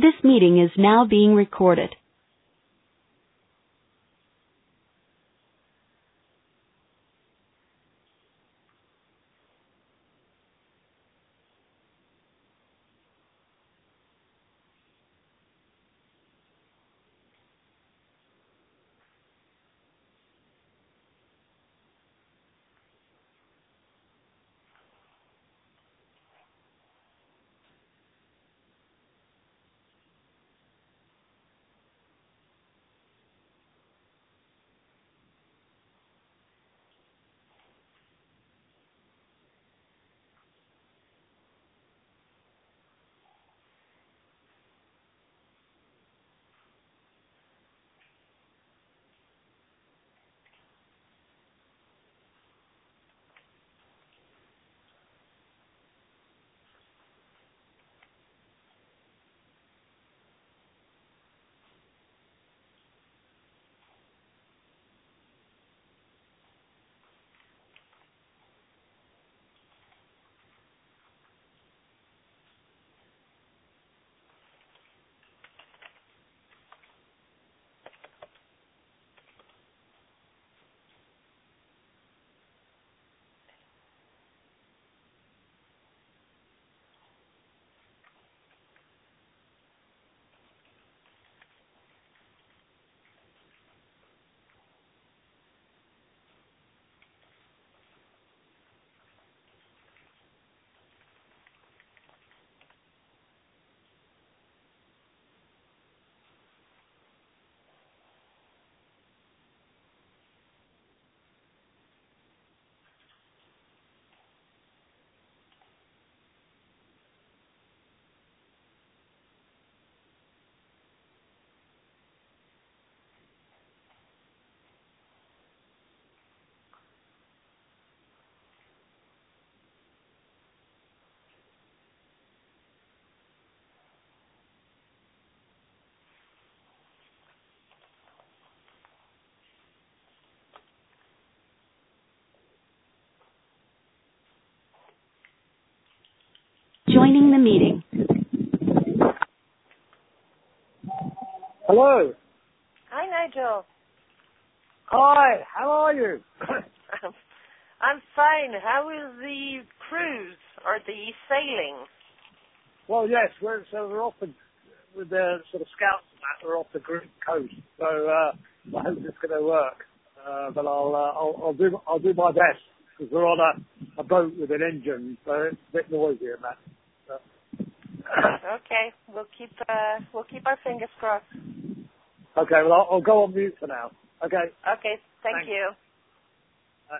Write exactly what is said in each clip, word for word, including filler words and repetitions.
This meeting is now being recorded. Joining the meeting. Hello. Hi, Nigel. Hi, how are you? I'm fine. How is the cruise or the sailing? Well, yes, we're, so we're off the, with the sort of scouts and that, we're off the Greek coast, so uh, I hope it's going to work. Uh, but I'll, uh, I'll, I'll do, I'll do my best, because we're on a, a boat with an engine, so it's a bit noisy and that. So. Okay, we'll keep, uh, we'll keep our fingers crossed. Okay, well, I'll, I'll go on mute for now. Okay. Okay, thank Thanks. you. Uh,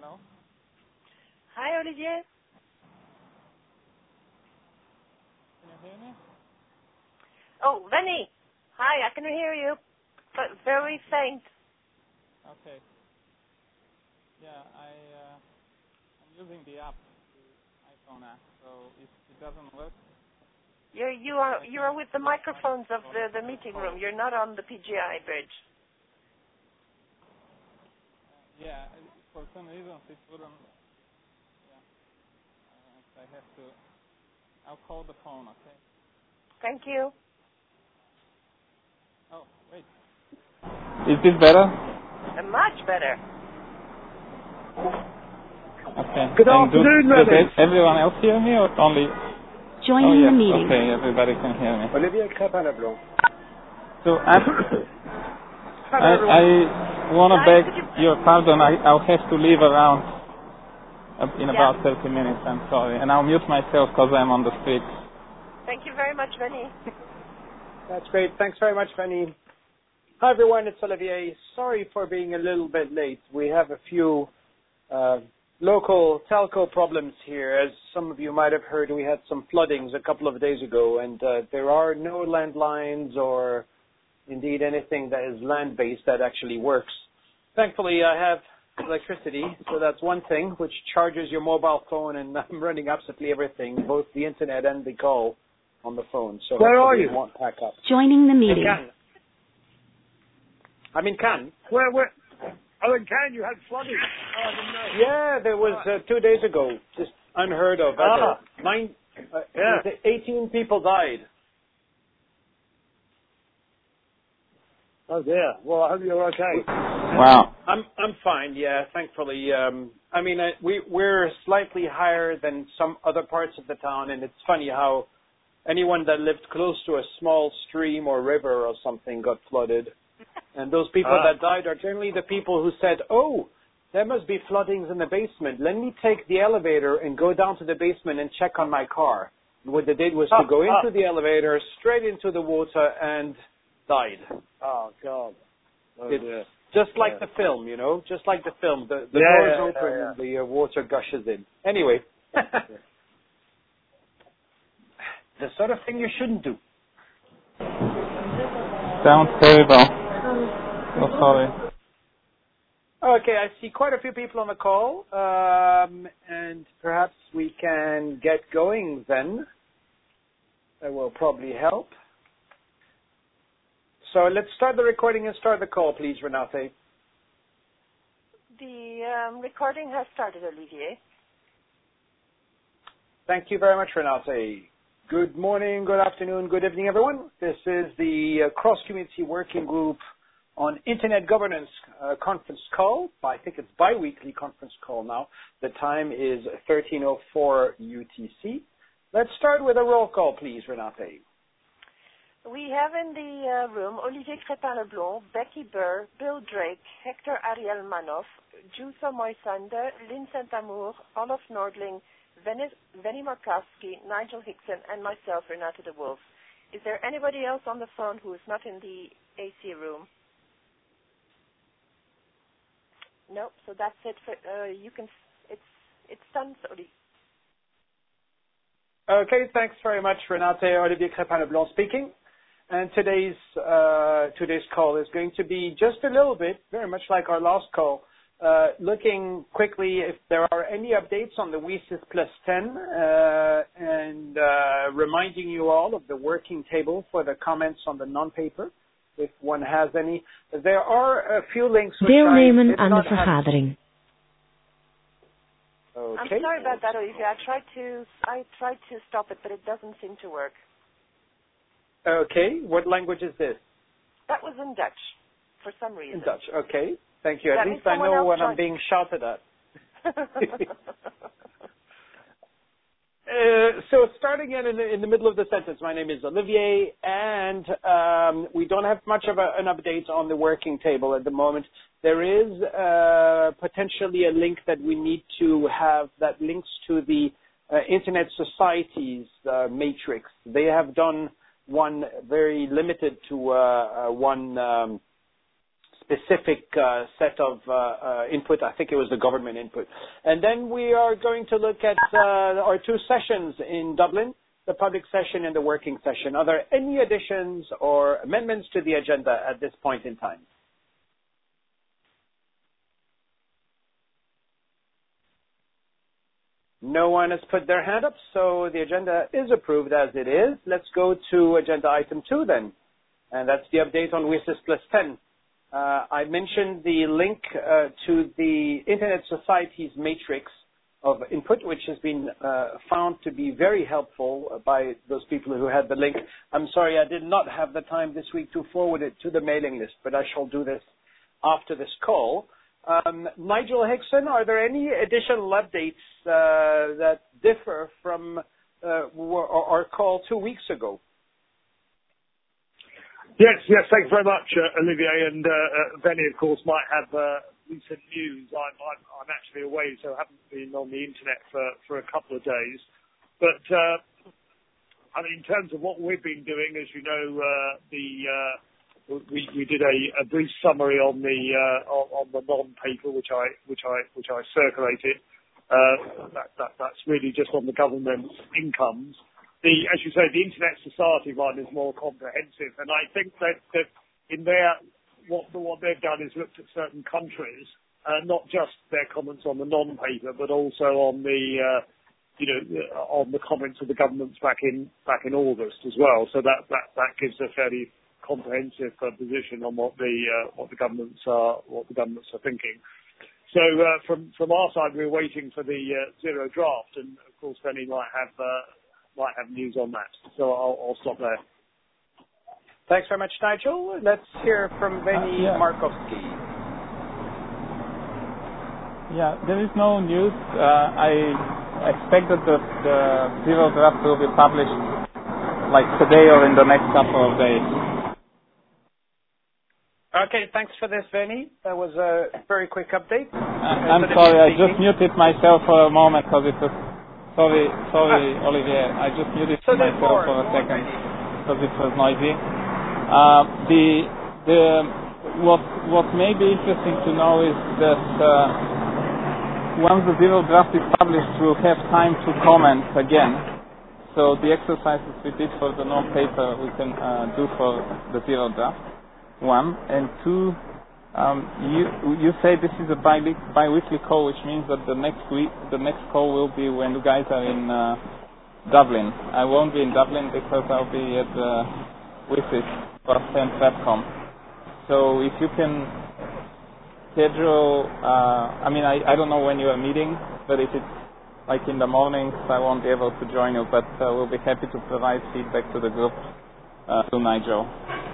Hello? Hi, Olivier. Can you hear me? Oh, Vinny. Hi, I can hear you, but very faint. Okay. Yeah, I, uh, I'm using the app, the iPhone app, so if it doesn't work... You're, you are you are with the microphones of the, the meeting room. You're not on the P G I bridge. Uh, yeah, for some reasons it wouldn't... Yeah, uh, I have to... I'll call the phone, okay? Thank you. Oh, wait. Is this better? Uh, much better. Okay. Good And afternoon, do, does Reverend. everyone else hear me or only... Joining oh, yes. the meeting. Okay, everybody can hear me. Olivier Crépin-Leblanc. So I'm, I, I want to Hi, beg could you- your pardon. I, I'll have to leave around uh, in Yeah. about thirty minutes. I'm sorry. And I'll mute myself because I'm on the street. Thank you very much, Vinny. That's great. Thanks very much, Fanny. Hi, everyone. It's Olivier. Sorry for being a little bit late. We have a few uh, local telco problems here. As some of you might have heard, we had some floodings a couple of days ago, and uh, there are no landlines or indeed anything that is land-based that actually works. Thankfully, I have electricity, so that's one thing, which charges your mobile phone, and I'm running absolutely everything, both the internet and the call on the phone. So Where are hopefully you? it won't pack up. Joining the In meeting. Cannes. I'm in Cannes. Where, where? Oh, in Cannes you had flooding. Oh, I didn't know. Yeah, there was uh, two days ago. Just unheard of. Ah. Ever. Nine, uh, Yeah. eighteen people died. Oh dear. Well, I hope you're okay. Wow. I'm I'm fine. Yeah, thankfully. Um, I mean, I, we we're slightly higher than some other parts of the town, and it's funny how anyone that lived close to a small stream or river or something got flooded, and those people Ah. that died are generally the people who said, "Oh, there must be floodings in the basement. Let me take the elevator and go down to the basement and check on my car." And what they did was Ah, to go ah. into the elevator, straight into the water, and died. Oh God. Oh It's dear. just like Yeah. the film, you know, just like the film. The, the Yeah, doors yeah, open yeah, yeah. and the uh, water gushes in. Anyway, the sort of thing you shouldn't do. Sounds terrible. So sorry. Okay, I see quite a few people on the call, um, and perhaps we can get going then. That will probably help. So let's start the recording and start the call, please, Renate. The um, recording has started, Olivier. Thank you very much, Renate. Good morning, good afternoon, good evening, everyone. This is the uh, cross-community working group on Internet governance uh, conference call. I think it's bi-weekly conference call now. The time is thirteen oh four U T C. Let's start with a roll call, please, Renate. We have in the uh, room Olivier Crépin-Leblanc, Becky Burr, Bill Drake, Hector Ariel Manoff, Juso Moisander, Lynn Saint-Amour, Olaf Nordling, Venny Markowski, Nigel Hickson, and myself, Renate de Wolf. Is there anybody else on the phone who is not in the A C room? Nope. So that's it. For, uh, you can. It's it's done, Oli. Okay, thanks very much, Renate. Olivier Crépin-Leblanc speaking. And today's uh, today's call is going to be just a little bit, very much like our last call, uh, looking quickly if there are any updates on the W I S I S plus ten, uh, and uh, reminding you all of the working table for the comments on the non-paper, if one has any. There are a few links which Deelnemen I did aan not de have. vergadering. Okay. I'm sorry about that, Olivier. I tried to I tried to stop it, but it doesn't seem to work. Okay. What language is this? That was in Dutch, for some reason. In Dutch. Okay. Thank you. At That least means I someone know else when I'm joined. being shouted at. Uh, so starting in, in, the, in the middle of the sentence, my name is Olivier, and um, we don't have much of a, an update on the working table at the moment. There is uh, potentially a link that we need to have that links to the uh, Internet Societies uh, matrix. They have done one very limited to uh, uh, one um, specific uh, set of uh, uh, input. I think it was the government input. And then we are going to look at uh, our two sessions in Dublin, the public session and the working session. Are there any additions or amendments to the agenda at this point in time? No one has put their hand up, so the agenda is approved as it is. Let's go to agenda item two then, and that's the update on WSIS plus ten. Uh, I mentioned the link uh, to the Internet Society's matrix of input, which has been uh, found to be very helpful by those people who had the link. I'm sorry, I did not have the time this week to forward it to the mailing list, but I shall do this after this call. Um, Nigel Hickson, are there any additional updates uh, that differ from uh, our, our call two weeks ago? Yes, yes, thanks very much, uh, Olivier. And uh, uh, Benny, of course, might have uh, recent news. I'm, I'm, I'm actually away, so I haven't been on the internet for, for a couple of days. But, uh, I mean, in terms of what we've been doing, as you know, uh, the... Uh, We, we did a, a brief summary on the uh, on, on the non-paper, which I which I which I circulated. Uh, that, that that's really just on the government's incomes. The as you say, the Internet Society one is more comprehensive, and I think that, that in their what what they've done is looked at certain countries, uh, not just their comments on the non-paper, but also on the uh, you know on the comments of the governments back in back in August as well. So that that that gives a fairly comprehensive uh, position on what the uh, what the governments are what the governments are thinking. So uh, from from our side, we're waiting for the uh, zero draft, and of course, Benny might have uh, might have news on that. So I'll, I'll stop there. Thanks very much, Nigel. Let's hear from Benny uh, yeah. Markowski. Yeah, there is no news. Uh, I expect that the, the zero draft will be published like today or in the next couple of days. Okay, thanks for this, Benny. That was a very quick update. Uh, I'm sorry, I just muted myself for a moment because it was... Sorry, sorry, ah. Olivier. I just muted so myself more, for a second because it was noisy. Uh, the the what what may be interesting to know is that uh, once the zero draft is published, we'll have time to comment again. So the exercises we did for the non-paper we can uh, do for the zero draft. One and two, um, you you say this is a bi bi-weekly call, which means that the next week the next call will be when you guys are in uh, Dublin. I won't be in Dublin because I'll be at the WSIS plus ten FabCom. So if you can schedule, uh, I mean I, I don't know when you are meeting, but if it's like in the mornings, I won't be able to join you, but uh, we'll be happy to provide feedback to the group uh, to Nigel.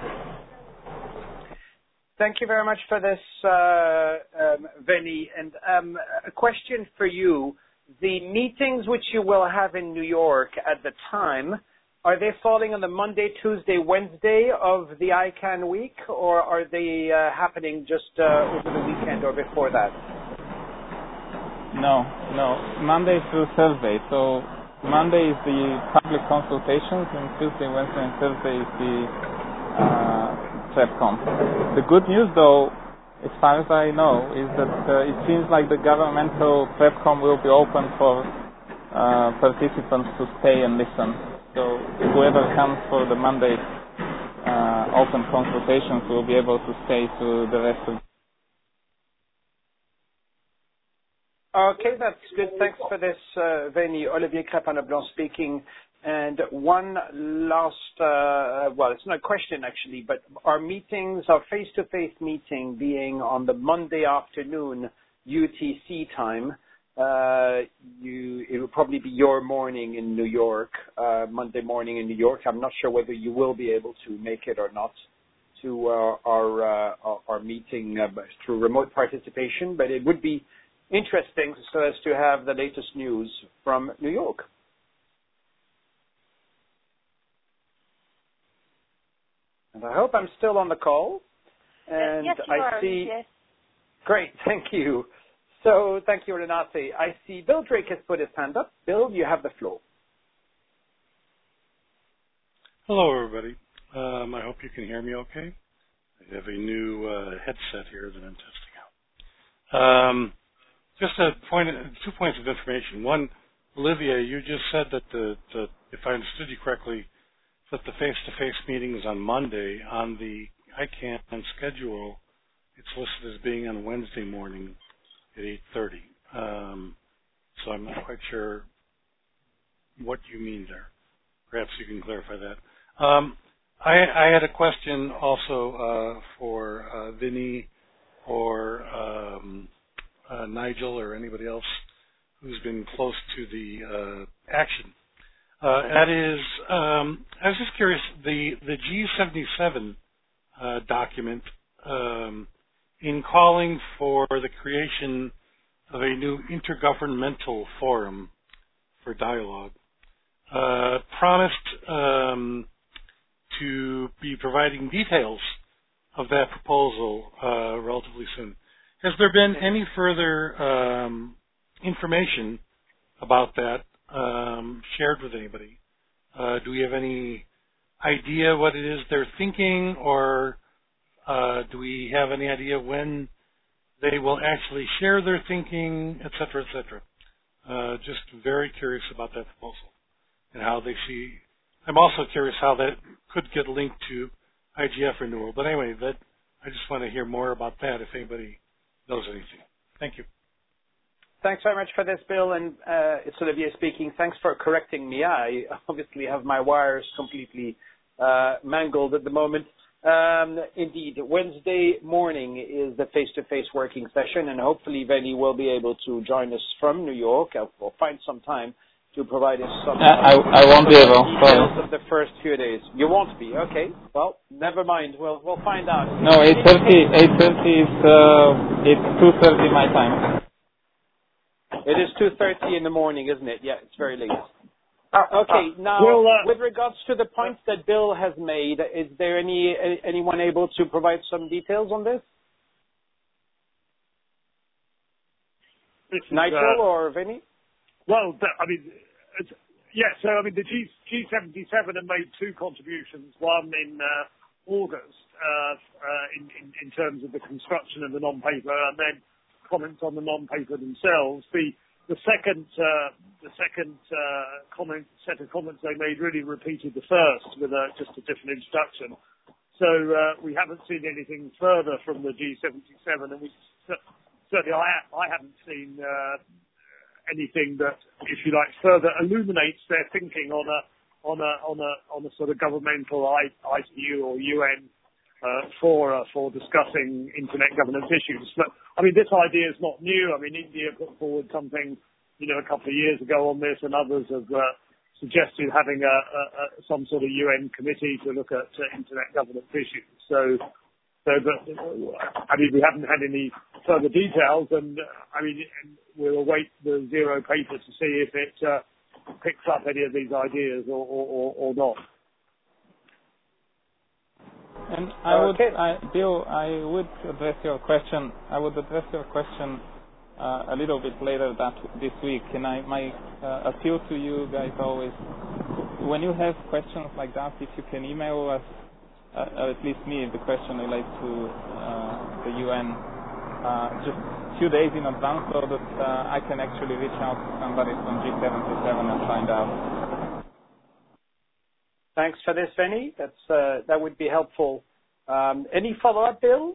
Thank you very much for this, uh, um, Vinny. And um, a question for you. The meetings which you will have in New York at the time, are they falling on the Monday, Tuesday, Wednesday of the I CANN week, or are they uh, happening just uh, over the weekend or before that? No, no. Monday through Thursday. So Monday is the public consultations, and Tuesday, Wednesday, and Thursday is the... Uh, FabCom. The good news, though, as far as I know, is that uh, it seems like the governmental FabCom will be open for uh, participants to stay and listen. So whoever comes for the Monday uh, open consultations will be able to stay to the rest of. Okay, that's good. Thanks for this, uh, Vinny. Olivier Crépin-Leblanc speaking. And one last, uh, well, it's not a question actually, but our meetings, our face-to-face meeting being on the Monday afternoon U T C time, uh, you, it will probably be your morning in New York, uh, Monday morning in New York. I'm not sure whether you will be able to make it or not to uh, our, uh, our our meeting uh, through remote participation, but it would be interesting so as to have the latest news from New York. And I hope I'm still on the call. And yes, you I are. see. Yes. Great, thank you. So, thank you, Renate. I see Bill Drake has put his hand up. Bill, you have the floor. Hello, everybody. Um, I hope you can hear me okay. I have a new uh, headset here that I'm testing out. Um, just a point, two points of information. One, Olivier, you just said that the, the if I understood you correctly, that the face-to-face meeting is on Monday. On the I CANN schedule, it's listed as being on Wednesday morning at eight thirty. Um, so I'm not quite sure what you mean there. Perhaps you can clarify that. Um, I, I had a question also uh, for uh, Vinny or um, uh, Nigel or anybody else who's been close to the uh, action. Uh, that is, um, I was just curious, the, the G seventy-seven uh, document um, in calling for the creation of a new intergovernmental forum for dialogue uh, promised um, to be providing details of that proposal uh, relatively soon. Has there been any further um, information about that um, shared with anybody? Uh, do we have any idea what it is they're thinking, or uh, do we have any idea when they will actually share their thinking, et cetera, et cetera? Uh, just very curious about that proposal and how they see. I'm also curious how that could get linked to I G F renewal. But anyway, that I just want to hear more about that if anybody knows anything. Thank you. Thanks very much for this, Bill. And uh, it's Olivier speaking. Thanks for correcting me. I obviously have my wires completely uh, mangled at the moment. Um, indeed, Wednesday morning is the face-to-face working session, and hopefully Vinny will be able to join us from New York. I'll find some time to provide us some uh, I, I won't be able. details of the first few days. You won't be, okay? Well, never mind. We'll we'll find out. No, eight thirty. Eight thirty is uh, it's two thirty my time. It is two thirty in the morning, isn't it? Yeah, it's very late. Uh, Okay, uh, now, we'll, uh, with regards to the points that Bill has made, is there any anyone able to provide some details on this? this is, Nigel uh, or Vinny? Well, the, I mean, it's, yeah, so I mean, the G, G seventy-seven have made two contributions, one in uh, August uh, uh, in, in, in terms of the construction of the non-paper, and then comments on the non-paper themselves. The The second, uh, the second uh, comment, set of comments they made really repeated the first with a, just a different introduction. So uh, we haven't seen anything further from the G seventy-seven, and we certainly I, I haven't seen uh, anything that, if you like, further illuminates their thinking on a on a on a on a sort of governmental I T U or U N uh, for uh, for discussing internet governance issues. But I mean, this idea is not new. I mean, India put forward something, you know, a couple of years ago on this, and others have uh, suggested having a, a, a some sort of U N committee to look at uh, internet governance issues. So, so but I mean, we haven't had any further details, and uh, I mean, we'll await the zero paper to see if it uh, picks up any of these ideas or, or, or, or not. And I would, Okay. I, Bill, I would address your question. I would address your question uh, a little bit later that this week. And I, my uh, appeal to you guys always, when you have questions like that, if you can email us, uh, or at least me, the question relates to uh, the U N, uh, just a few days in advance, so that uh, I can actually reach out to somebody from G seventy-seven and find out. Thanks for this, Vinny. That's uh, that would be helpful. Um, any follow-up, Bill?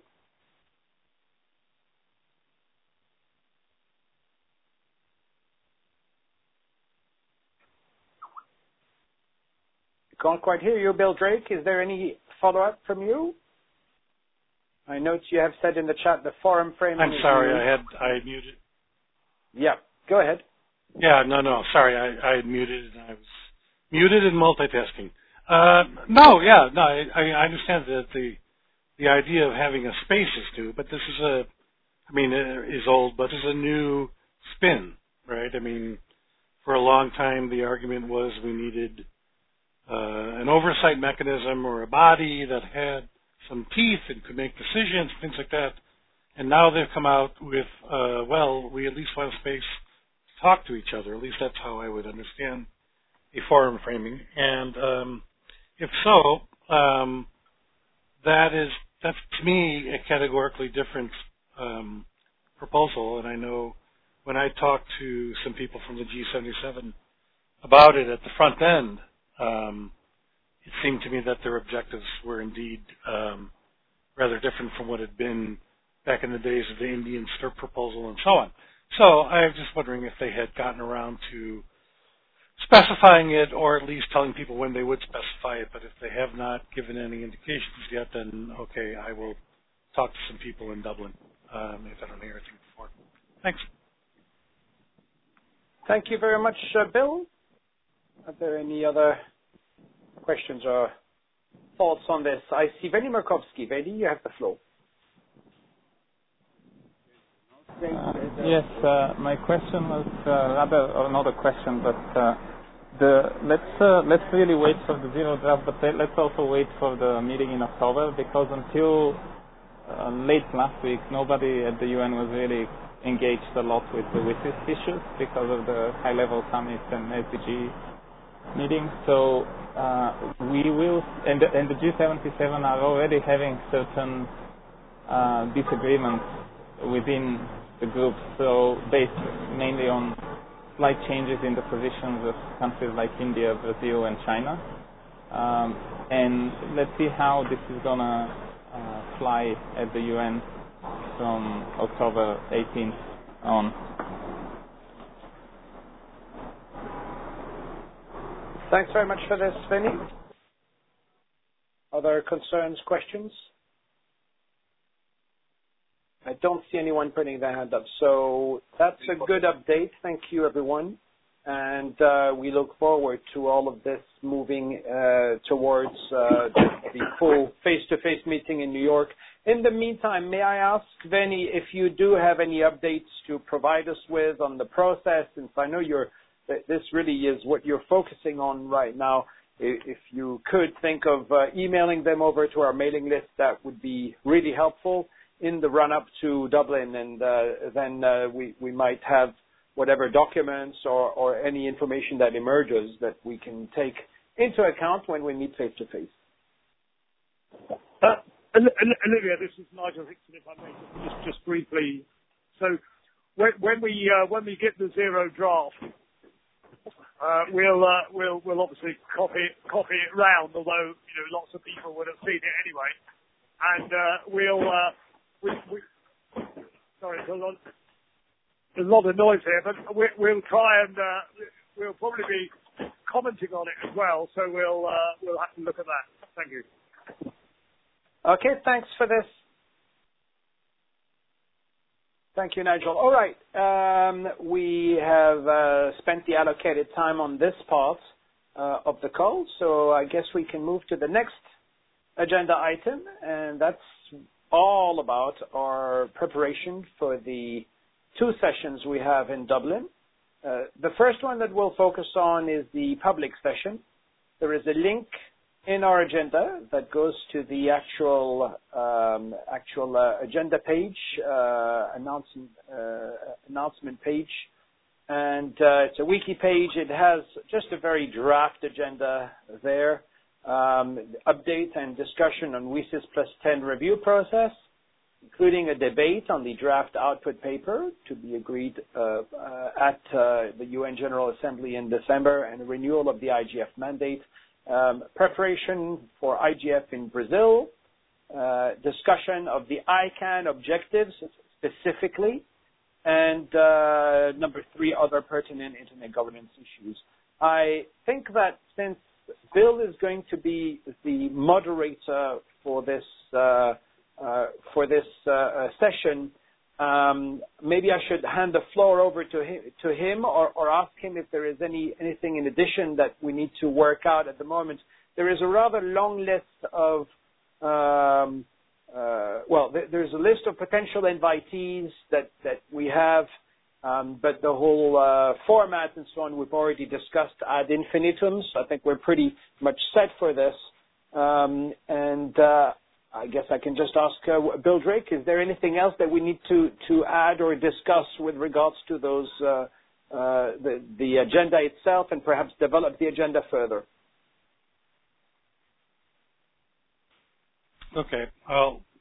Can't quite hear you, Bill Drake. Is there any follow-up from you? I note you have said in the chat the forum framing. I'm sorry, I had I had muted. Yeah, go ahead. Yeah, no, no, sorry, I, I had muted and I was muted and multitasking. Uh, no, yeah, no, I, I understand that the the idea of having a space is new, but this is a, I mean, it is old, but it's a new spin, right? I mean, for a long time the argument was we needed uh, an oversight mechanism or a body that had some teeth and could make decisions, things like that. And now they've come out with, uh, well, we at least want a space to talk to each other. At least that's how I would understand a forum framing. And um, if so, um, that is that's to me a categorically different um, proposal, and I know when I talked to some people from the G seventy-seven about it at the front end, um, it seemed to me that their objectives were indeed um, rather different from what had been back in the days of the Indian S T I R P proposal and so on. So I was just wondering if they had gotten around to specifying it, or at least telling people when they would specify it. But if they have not given any indications yet, then okay, I will talk to some people in Dublin um, if I don't hear anything before. Thanks. Thank you very much, uh, Bill. Are there any other questions or thoughts on this? I see Veni Markowski. Veni, you have the floor. Uh, yes, uh, my question was uh, rather, or not a question, but uh, the let's uh, let's really wait for the zero draft, but let's also wait for the meeting in October, because until uh, late last week, nobody at the U N was really engaged a lot with the with these issues because of the high-level summits and S D G meetings. So uh, we will, and the, and the G seventy-seven are already having certain uh, disagreements within the group, so based mainly on slight changes in the positions of countries like India, Brazil, and China. Um, and let's see how this is going to uh, fly at the U N from October eighteenth on. Thanks very much for this, Vinny. Other concerns, questions? I don't see anyone putting their hand up. So that's a good update. Thank you, everyone. And uh, we look forward to all of this moving uh, towards uh, the, the full face-to-face meeting in New York. In the meantime, may I ask, Veni, if you do have any updates to provide us with on the process, since I know you're, this really is what you're focusing on right now. If you could think of uh, emailing them over to our mailing list, that would be really helpful in the run-up to Dublin, and uh, then uh, we, we might have whatever documents or, or any information that emerges that we can take into account when we meet face-to-face. Uh, Olivia, this is Nigel Hickson, if I may, just, just briefly. So when, when we uh, when we get the zero draft, uh, we'll uh, we'll we'll obviously copy it, copy it round, although you know lots of people would have seen it anyway, and uh, we'll. Uh, We, we, sorry, there's a, lot, there's a lot of noise here, but we, we'll try and uh, we'll probably be commenting on it as well. So we'll uh, we'll have to look at that. Thank you. Okay, thanks for this. Thank you, Nigel. All right, um, we have uh, spent the allocated time on this part uh, of the call, so I guess we can move to the next agenda item, and that's all about our preparation for the two sessions we have in Dublin. Uh, the first one that we'll focus on is the public session. There is a link in our agenda that goes to the actual um, actual uh, agenda page, uh, announcement, uh, announcement page, and uh, it's a wiki page. It has just a very draft agenda there. Um, update and discussion on W I S I S plus ten review process, including a debate on the draft output paper to be agreed uh, uh, at uh, the U N General Assembly in December, and a renewal of the I G F mandate, um, preparation for I G F in Brazil, uh, discussion of the I CANN objectives specifically, and uh, number three, other pertinent Internet governance issues. I think that since Bill is going to be the moderator for this uh, uh, for this uh, uh, session, um, maybe I should hand the floor over to him, to him or, or ask him if there is any anything in addition that we need to work out at the moment. There is a rather long list of um, uh, well, th- there's a list of potential invitees that that we have. Um, but the whole uh, format and so on we've already discussed ad infinitum, so I think we're pretty much set for this. Um, and uh, I guess I can just ask uh, Bill Drake, is there anything else that we need to, to add or discuss with regards to those uh, uh, the, the agenda itself, and perhaps develop the agenda further? Okay. Well,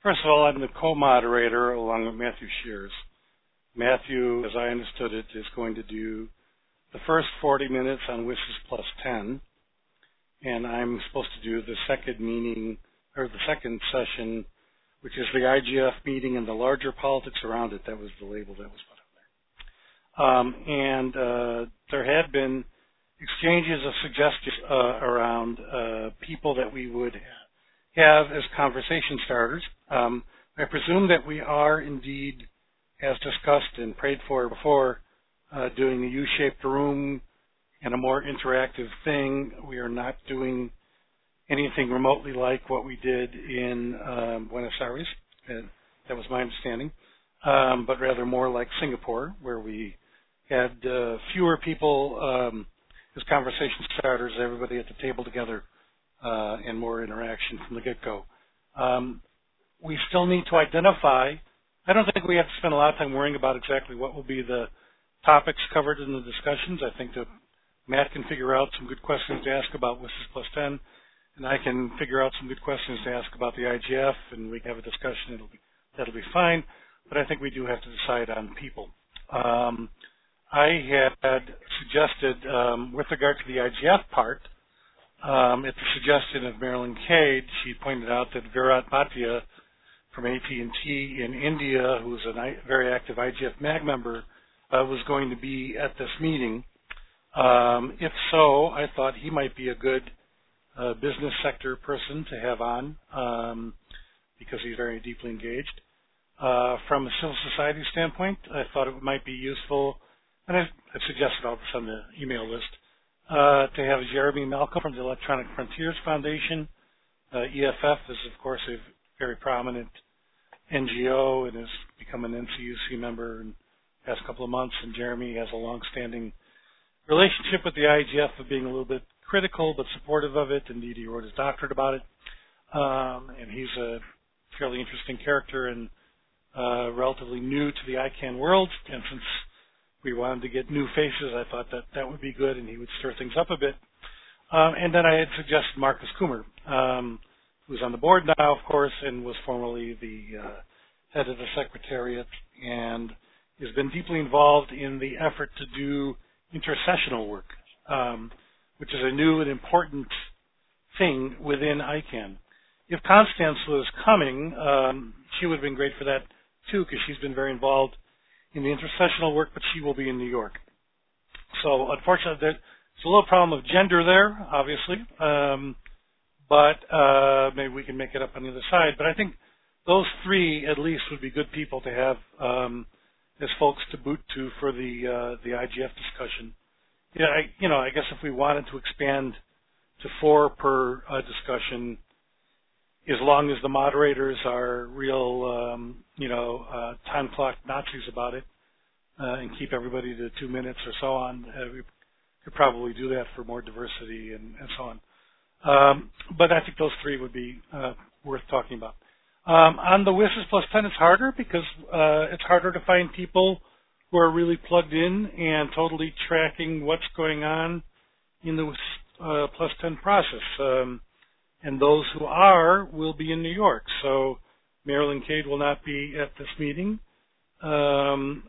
first of all, I'm the co-moderator along with Matthew Shears. Matthew, as I understood it, is going to do the first forty minutes on WSIS plus ten, and I'm supposed to do the second meeting, or the second session, which is the I G F meeting and the larger politics around it. That was the label that was put on there. Um, and uh, there had been exchanges of suggestions uh, around uh, people that we would have as conversation starters. Um, I presume that we are indeed, as discussed and prayed for before, uh, doing a U-shaped room and a more interactive thing. We are not doing anything remotely like what we did in um, Buenos Aires. Uh, that was my understanding. Um, but rather more like Singapore, where we had uh, fewer people um, as conversation starters, everybody at the table together, uh, and more interaction from the get-go. Um, we still need to identify. I don't think we have to spend a lot of time worrying about exactly what will be the topics covered in the discussions. I think that Matt can figure out some good questions to ask about WSIS plus ten, and I can figure out some good questions to ask about the I G F, and we can have a discussion. It'll be, that'll be fine, but I think we do have to decide on people. Um, I had suggested, um, with regard to the I G F part, um, at the suggestion of Marilyn Cade, she pointed out that Virat Bhatia from A T and T in India, who is a very active I G F MAG member, uh, was going to be at this meeting. Um, if so, I thought he might be a good uh, business sector person to have on um, because he's very deeply engaged. Uh, from a civil society standpoint, I thought it might be useful, and I've, I've suggested all this on the email list, uh, to have Jeremy Malcolm from the Electronic Frontiers Foundation. Uh, E F F is, of course, a very prominent N G O and has become an N C U C member in the past couple of months, and Jeremy has a long-standing relationship with the I G F of being a little bit critical but supportive of it. Indeed, he wrote his doctorate about it. Um, and he's a fairly interesting character and uh, relatively new to the I CANN world. And since we wanted to get new faces, I thought that that would be good and he would stir things up a bit. Um, and then I had suggested Marcus Coomer, um, who's on the board now, of course, and was formerly the uh, head of the Secretariat and has been deeply involved in the effort to do intercessional work, um, which is a new and important thing within I CANN. If Constance was coming, um, she would have been great for that too, because she's been very involved in the intercessional work, but she will be in New York. So unfortunately, there's a little problem of gender there, obviously, um, but uh, maybe we can make it up on the other side. But I think those three at least would be good people to have um, as folks to boot to for the uh, the I G F discussion. Yeah, I, you know, I guess if we wanted to expand to four per uh, discussion, as long as the moderators are real, um, you know, uh, time clock Nazis about it, uh, and keep everybody to two minutes or so on, uh, we could probably do that for more diversity and, and so on. Um, but I think those three would be uh, worth talking about. Um, on the WSIS plus ten, it's harder because uh, it's harder to find people who are really plugged in and totally tracking what's going on in the WSIS uh, plus ten process. Um, and those who are will be in New York. So Marilyn Cade will not be at this meeting. Um,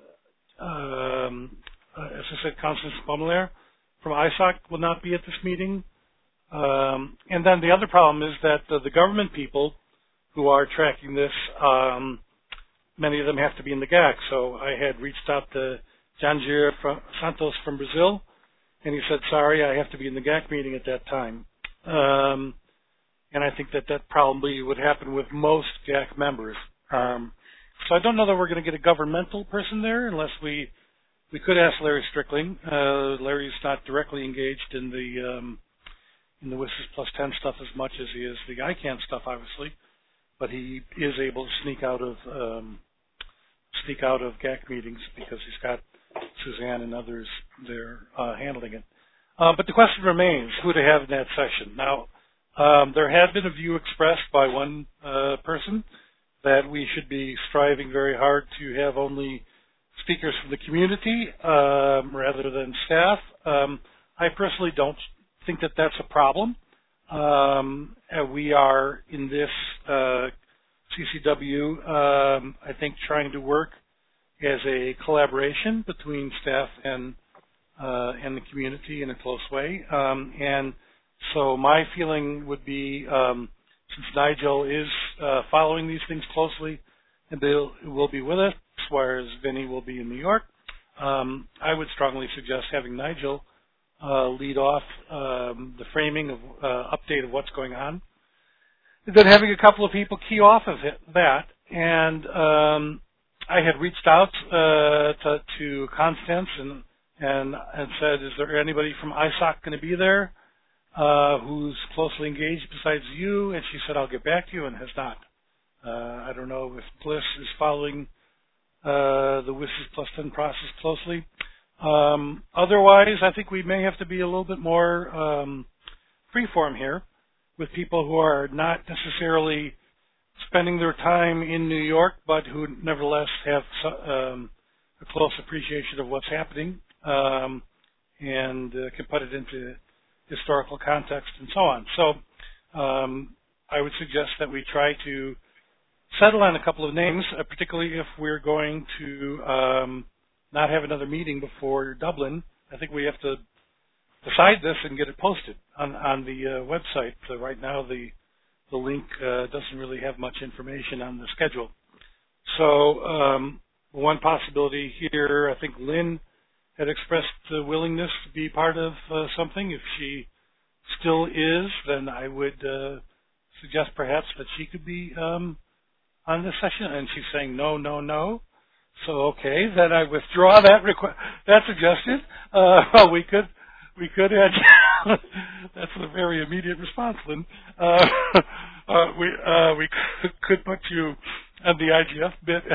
um, uh, as I said, Constance Baumler from I S O C will not be at this meeting. Um, and then the other problem is that uh, the government people who are tracking this, um, many of them have to be in the G A C. So I had reached out to Jandir Santos from Brazil, and he said, sorry, I have to be in the G A C meeting at that time. Um, and I think that that probably would happen with most G A C members. Um, so I don't know that we're going to get a governmental person there unless we we could ask Larry Strickling. Uh, Larry's not directly engaged in the um, in the WSIS plus ten stuff as much as he is the I CANN stuff, obviously. But he is able to sneak out of um, sneak out of G A C meetings because he's got Suzanne and others there uh, handling it. Uh, but the question remains who to have in that session. Now, um, there had been a view expressed by one uh, person that we should be striving very hard to have only speakers from the community um, rather than staff. Um, I personally don't think that that's a problem. Um, and we are in this uh, C C W, um, I think trying to work as a collaboration between staff and uh, and the community in a close way. Um, and so my feeling would be, um, since Nigel is uh, following these things closely and Bill will be with us, whereas Vinny will be in New York, um, I would strongly suggest having Nigel uh, lead off um, the framing of uh, update of what's going on. Then having a couple of people key off of it, that, and um, I had reached out uh, to, to Constance and, and and said, is there anybody from I S O C going to be there uh, who's closely engaged besides you? And she said, I'll get back to you, and has not. Uh, I don't know if Bliss is following uh, the W I S S plus ten process closely. Um, otherwise, I think we may have to be a little bit more um, freeform here, with people who are not necessarily spending their time in New York, but who nevertheless have um, a close appreciation of what's happening um, and uh, can put it into historical context and so on. So um, I would suggest that we try to settle on a couple of names, uh, particularly if we're going to um, not have another meeting before Dublin. I think we have to decide this and get it posted on, on the uh, website. So right now the the link uh, doesn't really have much information on the schedule. So um, one possibility here, I think Lynn had expressed the willingness to be part of uh, something. If she still is, then I would uh, suggest perhaps that she could be um, on this session. And she's saying no, no, no. So okay, then I withdraw that requ- that suggestion. Uh, well, we could. We could add, that's a very immediate response, Lynn. Uh, uh, we uh, we could, could put you on the I G F bit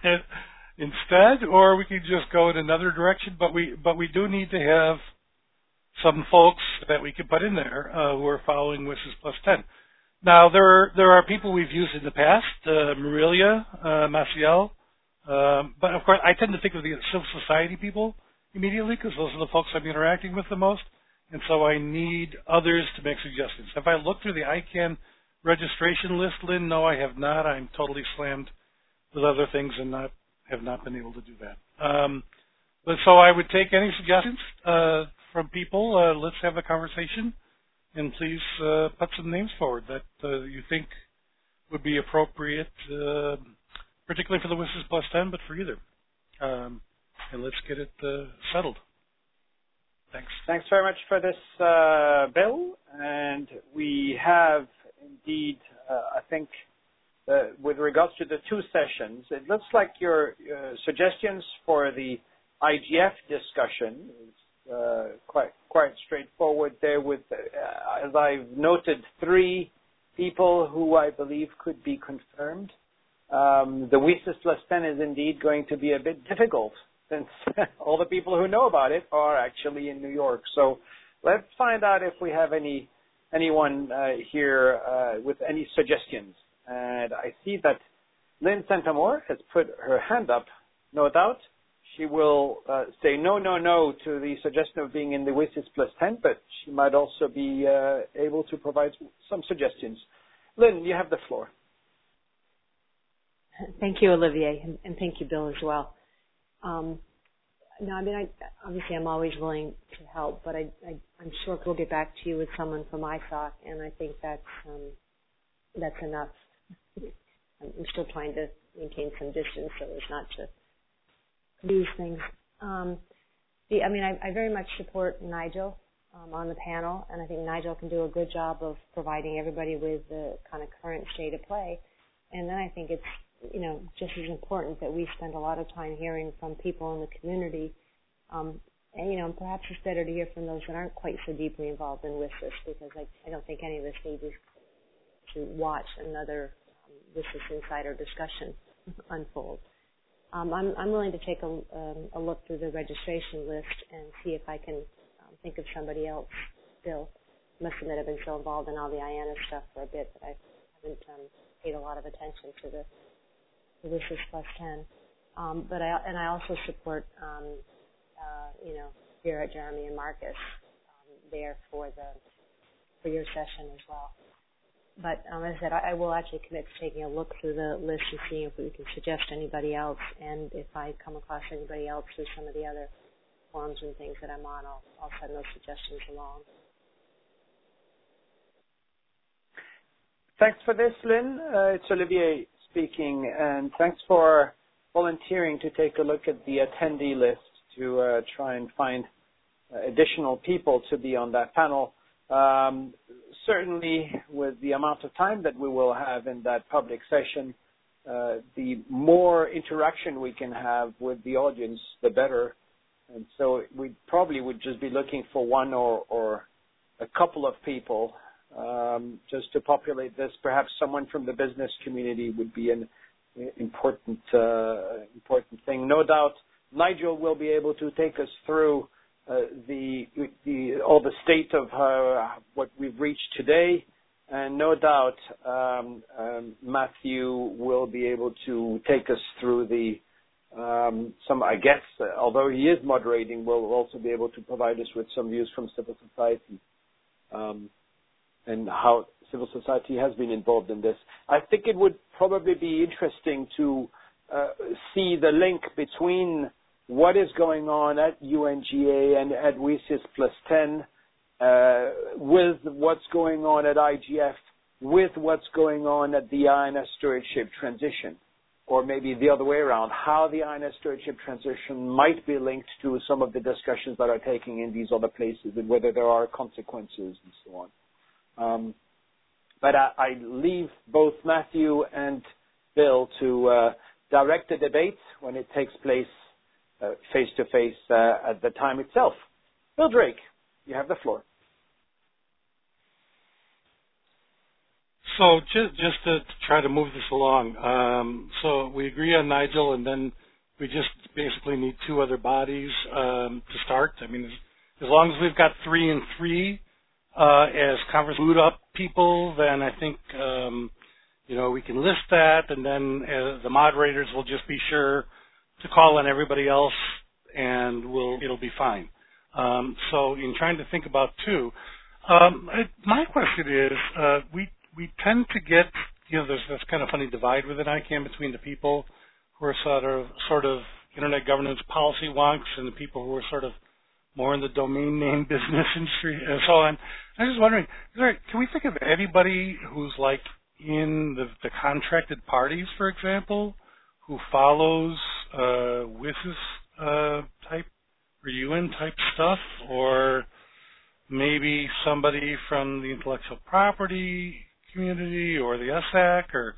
instead, or we could just go in another direction. But we but we do need to have some folks that we can put in there uh, who are following W I S S plus ten. Now there are there are people we've used in the past, uh, Marilia, uh, Maciel, um, but of course I tend to think of the civil society people immediately, because those are the folks I'm interacting with the most, and so I need others to make suggestions. Have I looked through the I CANN registration list, Lynn? No, I have not. I'm totally slammed with other things and not have not been able to do that. Um, but so I would take any suggestions uh, from people. Uh, let's have a conversation, and please uh, put some names forward that uh, you think would be appropriate, uh, particularly for the W I S S plus ten, but for either. Um, And let's get it uh, settled. Thanks. Thanks very much for this, uh, Bill. And we have indeed, uh, I think, uh, with regards to the two sessions, it looks like your uh, suggestions for the I G F discussion is uh, quite quite straightforward there. With, uh, as I've noted, three people who I believe could be confirmed. Um, the W I S S plus ten is indeed going to be a bit difficult, since all the people who know about it are actually in New York. So let's find out if we have any anyone uh, here uh, with any suggestions. And I see that Lynn Santamor has put her hand up. No doubt she will uh, say no, no, no to the suggestion of being in the W I S S plus ten, but she might also be uh, able to provide some suggestions. Lynn, you have the floor. Thank you, Olivier, and, and thank you, Bill, as well. Um, no, I mean, I, obviously I'm always willing to help, but I, I, I'm sure we'll get back to you with someone from I S O C, and I think that's um, that's enough. I'm still trying to maintain some distance so as not to lose things. Um, the, I mean, I, I very much support Nigel um, on the panel, and I think Nigel can do a good job of providing everybody with the kind of current state of play. And then I think it's, you know, just as important that we spend a lot of time hearing from people in the community. Um, and, you know, perhaps it's better to hear from those that aren't quite so deeply involved in W I S S, because I, I don't think any of us need to, to watch another um, W I S S insider discussion unfold. Um, I'm, I'm willing to take a, um, a look through the registration list and see if I can um, think of somebody else. Bill must admit I've been so involved in all the I A N A stuff for a bit that I haven't um, paid a lot of attention to the W I S S plus ten. Um, but I, and I also support, um, uh, you know, Vera, Jeremy, and Marcus um, there for the for your session as well. but um, as I said, I, I will actually commit to taking a look through the list and seeing if we can suggest anybody else. And if I come across anybody else through some of the other forums and things that I'm on, I'll, I'll send those suggestions along. Thanks for this, Lynn. Uh, it's Olivier speaking, and thanks for volunteering to take a look at the attendee list to uh, try and find uh, additional people to be on that panel. Um, certainly, with the amount of time that we will have in that public session, uh, the more interaction we can have with the audience, the better. And so we probably would just be looking for one or, or a couple of people um, just to populate this. Perhaps someone from the business community would be an important uh, important thing. No doubt, Nigel will be able to take us through uh, the the all the state of uh, what we've reached today, and no doubt um, um, Matthew will be able to take us through the um, some. I guess, uh, although he is moderating, will also be able to provide us with some views from civil society. Um, and how civil society has been involved in this. I think it would probably be interesting to uh, see the link between what is going on at U N G A and at W I S I S plus ten uh, with what's going on at I G F, with what's going on at the I N S stewardship transition, or maybe the other way around, how the I N S stewardship transition might be linked to some of the discussions that are taking in these other places and whether there are consequences and so on. Um, but I, I leave both Matthew and Bill to uh, direct the debate when it takes place uh, face-to-face uh, at the time itself. Bill Drake, you have the floor. So just, just to try to move this along, um, so we agree on Nigel, and then we just basically need two other bodies um, to start. I mean, as, as long as we've got three and three, Uh, as conference boot up people, then I think, um, you know, we can list that, and then uh, the moderators will just be sure to call on everybody else, and we'll, it'll be fine. Um, so in trying to think about two, um, I, my question is, uh, we we tend to get, you know, there's this kind of funny divide within I CANN between the people who are sort of sort of internet governance policy wonks and the people who are sort of more in the domain name business industry and so on. I was just wondering, is there, can we think of anybody who's like in the, the contracted parties, for example, who follows uh, W I S I S uh, type or U N type stuff, or maybe somebody from the intellectual property community or the S A C, or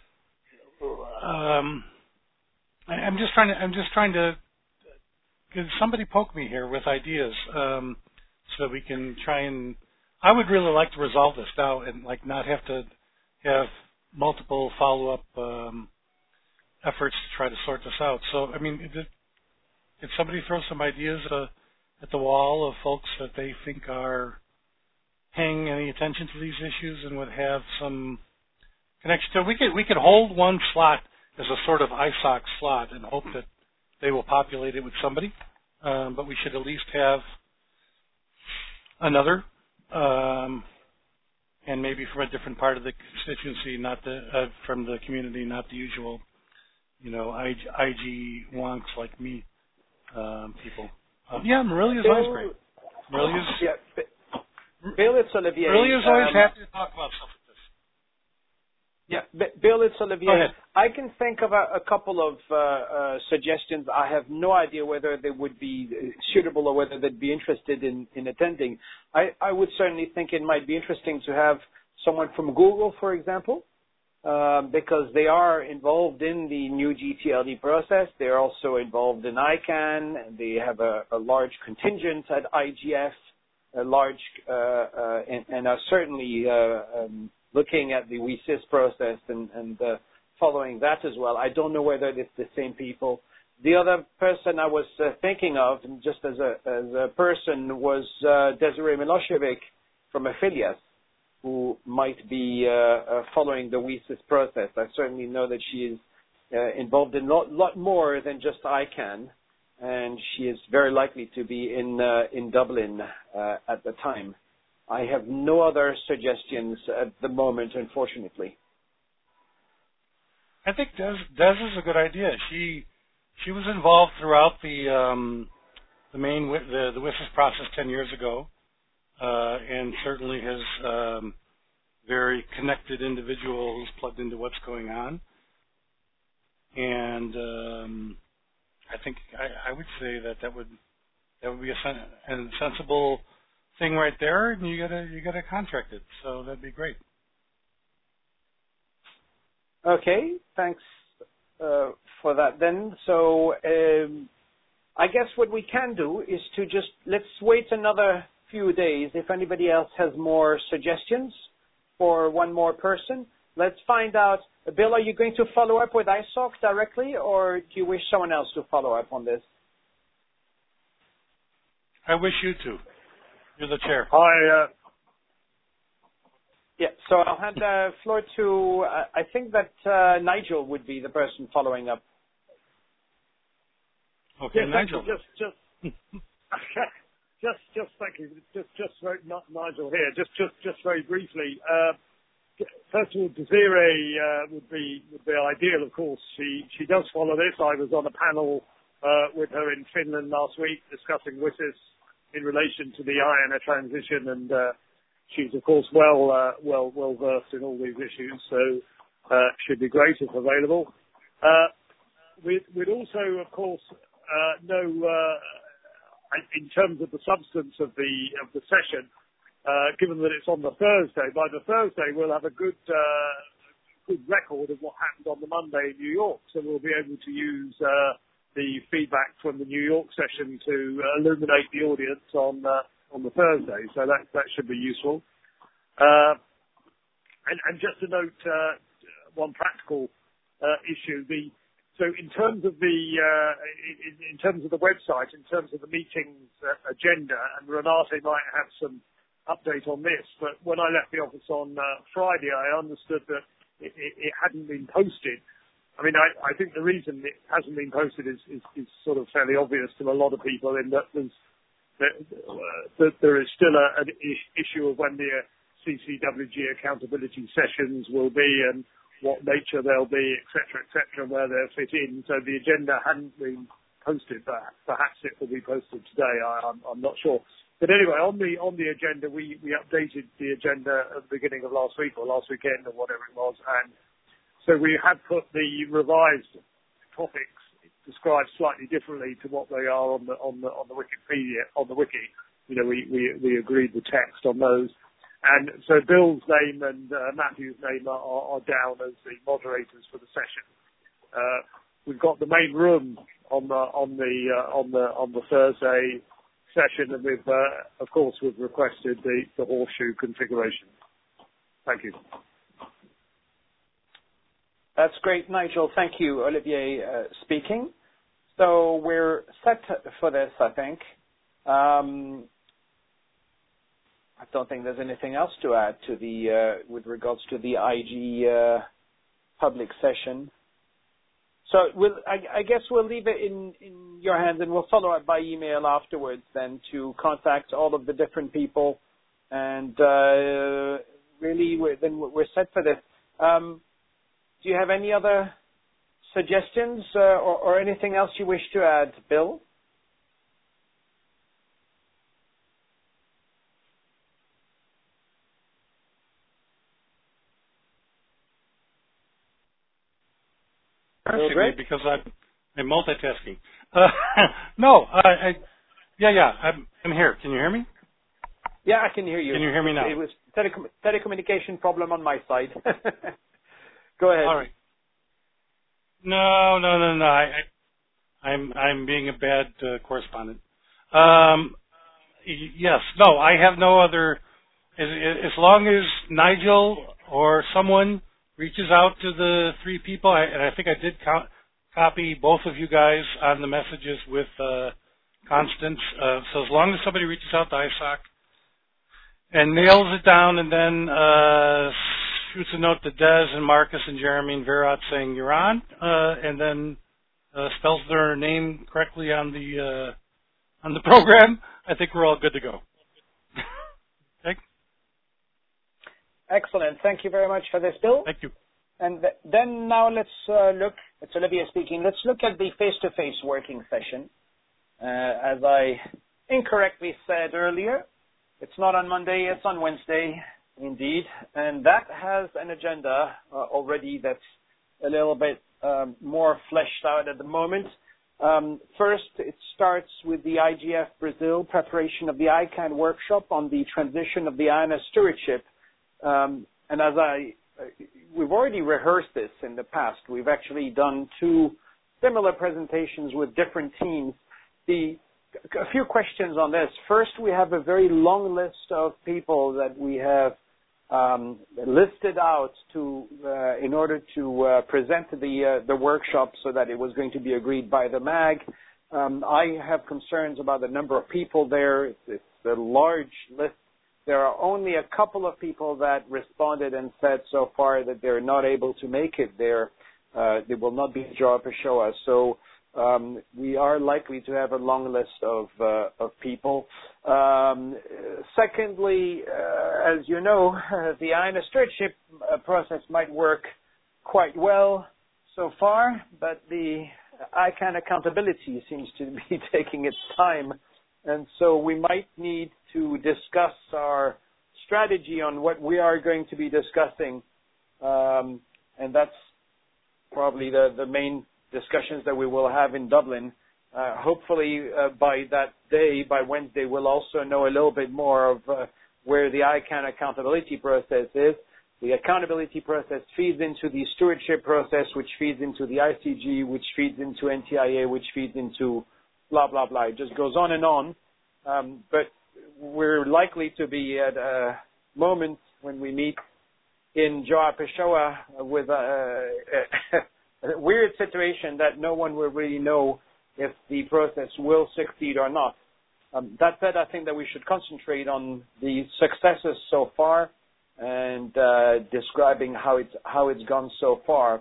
um, I, I'm just trying to. I'm just trying to. Could somebody poke me here with ideas um, so that we can try and... I would really like to resolve this now and like not have to have multiple follow-up um, efforts to try to sort this out. So, I mean, did, did somebody throw some ideas at, a, at the wall of folks that they think are paying any attention to these issues and would have some connection to it? We could, we could hold one slot as a sort of I SOC slot and hope that they will populate it with somebody, um, but we should at least have another, um, and maybe from a different part of the constituency, not the uh, from the community, not the usual, you know, I G, I G wonks like me um, people. Um, yeah, Marilia is always great. Marilia's, yeah, Bill, it's Olivier. Marilia's always um, happy to talk about stuff. Yeah, Bill, it's Olivier. Go ahead. I can think of a, a couple of uh, uh, suggestions. I have no idea whether they would be suitable or whether they'd be interested in, in attending. I, I would certainly think it might be interesting to have someone from Google, for example, uh, because they are involved in the new G T L D process. They're also involved in I CANN. They have a, a large contingent at I G F, a large, uh, uh, and, and are certainly uh, um, looking at the W I S I S process and, and uh, following that as well. I don't know whether it's the same people. The other person I was uh, thinking of, just as a, as a person, was uh, Desiree Milosevic from Affilias, who might be uh, uh, following the W I S I S process. I certainly know that she is uh, involved in a lot, lot more than just I CANN, and she is very likely to be in uh, in Dublin uh, at the time. I have no other suggestions at the moment, unfortunately. I think Des, Des is a good idea. She she was involved throughout the um, the main the the W I S S process ten years ago, uh, and certainly has um, very connected individual who's plugged into what's going on. And um, I think I, I would say that that would that would be a, sen- a sensible thing right there, and you gotta you gotta contract it. So that'd be great. Okay, thanks uh, for that then. So um, I guess what we can do is to just let's wait another few days. If anybody else has more suggestions for one more person, let's find out. Bill, are you going to follow up with I S O C directly, or do you wish someone else to follow up on this? I wish you to. You're the chair. I, uh, yeah, so I'll hand the floor to, uh, I think that uh, Nigel would be the person following up. Okay, yes, Nigel. Just, just, just, just, thank you. Just, just very, not Nigel here. Just, just, just very briefly. Uh, first of all, Desiree uh, would be would be ideal, of course. She she does follow this. I was on a panel uh, with her in Finland last week discussing W I S S in relation to the I A N A transition, and uh, she's of course well uh, well well versed in all these issues. So uh, should be great if available. Uh, we'd, we'd also, of course, uh, know uh, in terms of the substance of the of the session. Uh, given that it's on the Thursday, by the Thursday we'll have a good uh, good record of what happened on the Monday in New York. So we'll be able to use uh, the feedback from the New York session to uh, illuminate the audience on uh, on the Thursday. So that that should be useful. Uh, and, and just to note uh, one practical uh, issue: the so in terms of the uh, in, in terms of the website, in terms of the meetings uh, agenda, and Renate might have some update on this, but when I left the office on uh, Friday, I understood that it, it, it hadn't been posted. I mean, I, I think the reason it hasn't been posted is, is, is sort of fairly obvious to a lot of people, in that there's that, uh, that there is still a, an issue of when the uh, C C W G accountability sessions will be and what nature they'll be, et cetera, et cetera, and where they'll fit in. So the agenda hadn't been posted, but perhaps it will be posted today. I, I'm, I'm not sure. But anyway, on the on the agenda, we, we updated the agenda at the beginning of last week or last weekend or whatever it was, and so we have put the revised topics described slightly differently to what they are on the on the on the Wikipedia on the wiki. You know, we we, we agreed the text on those, and so Bill's name and uh, Matthew's name are, are down as the moderators for the session. Uh, we've got the main room on the on the uh, on the on the Thursday session, and we've, uh, of course, we've requested the, the horseshoe configuration. Thank you. That's great, Nigel. Thank you, Olivier uh, speaking. So we're set for this, I think. Um, I don't think there's anything else to add to the uh, with regards to the I G uh, public session. So we'll, I, I guess we'll leave it in, in your hands, and we'll follow up by email afterwards then to contact all of the different people. And uh, really, we're, then we're set for this. Um, do you have any other suggestions uh, or, or anything else you wish to add, Bill? Me because I'm, I'm multitasking. Uh, no, I, I, yeah, yeah, I'm, I'm here. Can you hear me? Yeah, I can hear you. Can you hear me now? It was telecom- telecommunication problem on my side. Go ahead. All right. No, no, no, no. I, I I'm, I'm being a bad uh, correspondent. Um, y- yes, no, I have no other. As, as long as Nigel or someone reaches out to the three people, I, and I think I did co- copy both of you guys on the messages with uh, Constance. Uh, so as long as somebody reaches out to I S O C and nails it down, and then uh, shoots a note to Des and Marcus and Jeremy and Virat saying you're on, uh, and then uh, spells their name correctly on the uh, on the program, I think we're all good to go. Okay. Excellent. Thank you very much for this, Bill. Thank you. And th- then now let's uh, look, it's Olivier speaking, let's look at the face-to-face working session. Uh, as I incorrectly said earlier, it's not on Monday, it's on Wednesday, indeed. And that has an agenda uh, already that's a little bit um, more fleshed out at the moment. Um, first, it starts with the I G F Brazil preparation of the I CANN workshop on the transition of the I N A stewardship. Um, and as I, uh, we've already rehearsed this in the past. We've actually done two similar presentations with different teams. The, a few questions on this. First, we have a very long list of people that we have um, listed out to uh, in order to uh, present the uh, the workshop, so that it was going to be agreed by the M A G. Um, I have concerns about the number of people there. It's, it's a large list. There are only a couple of people that responded and said so far that they're not able to make it there. Uh, they will not be at Joao Pessoa. So um, we are likely to have a long list of uh, of people. Um, secondly, uh, as you know, uh, the I N A stewardship uh, process might work quite well so far, but the I CANN accountability seems to be taking its time. And so we might need to discuss our strategy on what we are going to be discussing. Um, and that's probably the, the main discussions that we will have in Dublin. Uh, hopefully uh, by that day, by Wednesday, we'll also know a little bit more of uh, where the I CANN accountability process is. The accountability process feeds into the stewardship process, which feeds into the I C G, which feeds into N T I A, which feeds into blah, blah, blah. It just goes on and on. Um, but we're likely to be at a moment when we meet in Joao Pessoa with a, a, a weird situation that no one will really know if the process will succeed or not. Um, that said, I think that we should concentrate on the successes so far and uh, describing how it's, how it's gone so far.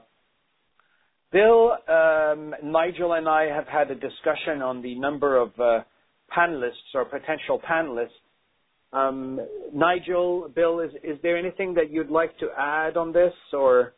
Bill, um, Nigel and I have had a discussion on the number of uh, panelists or potential panelists. Um, Nigel, Bill, is, is there anything that you'd like to add on this, or?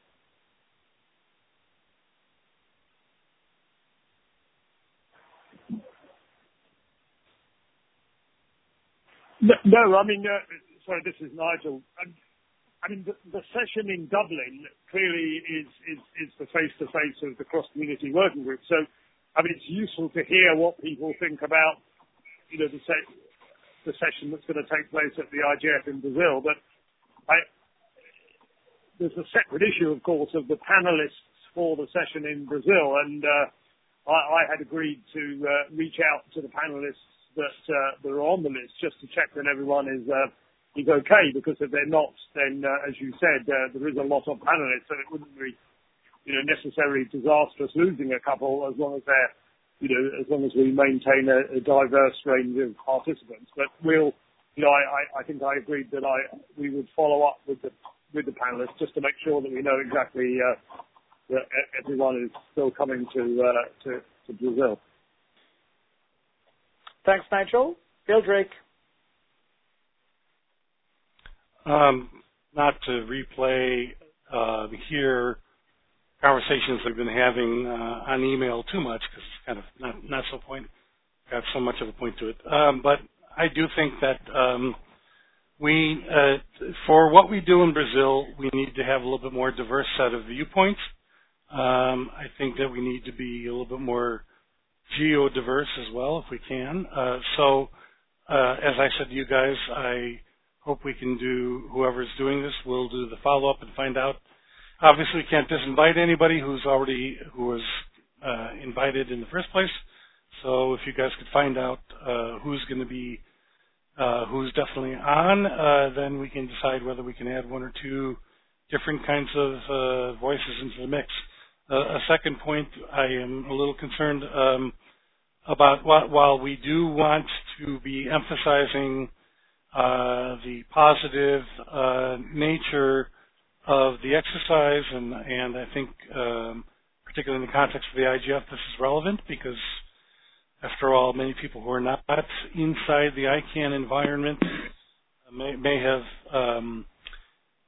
No, no I mean, uh, sorry, this is Nigel. Um, I mean, the, the session in Dublin clearly is, is, is the face-to-face of the cross-community working group. So, I mean, it's useful to hear what people think about, you know, the, se- the session that's going to take place at the I G F in Brazil. But I, there's a separate issue, of course, of the panelists for the session in Brazil. And uh, I, I had agreed to uh, reach out to the panelists that, uh, that are on the list just to check that everyone is... Uh, is okay, because if they're not, then, uh, as you said, uh, there is a lot of panelists, and it wouldn't be, you know, necessarily disastrous losing a couple as long as they're, you know, as long as we maintain a, a diverse range of participants. But we'll, you know, I, I, I think I agreed that I we would follow up with the with the panelists just to make sure that we know exactly uh, that everyone is still coming to uh, to, to Brazil. Thanks, Nigel. Bill Drake. Um, not to replay uh, here conversations we've been having uh, on email too much, because it's kind of not, not so point, got so much of a point to it. Um, but I do think that um, we, uh, for what we do in Brazil, we need to have a little bit more diverse set of viewpoints. Um, I think that we need to be a little bit more geo-diverse as well, if we can. Uh, so, uh, as I said to you guys, I hope we can do, whoever's doing this, we'll do the follow-up and find out. Obviously, we can't disinvite anybody who's already, who was uh, invited in the first place. So if you guys could find out uh, who's going to be, uh, who's definitely on, uh, then we can decide whether we can add one or two different kinds of uh, voices into the mix. Uh, a second point, I am a little concerned um, about what, while we do want to be emphasizing Uh, the positive uh, nature of the exercise, and, and I think, um, particularly in the context of the I G F, this is relevant because, after all, many people who are not inside the I CANN environment may, may have um,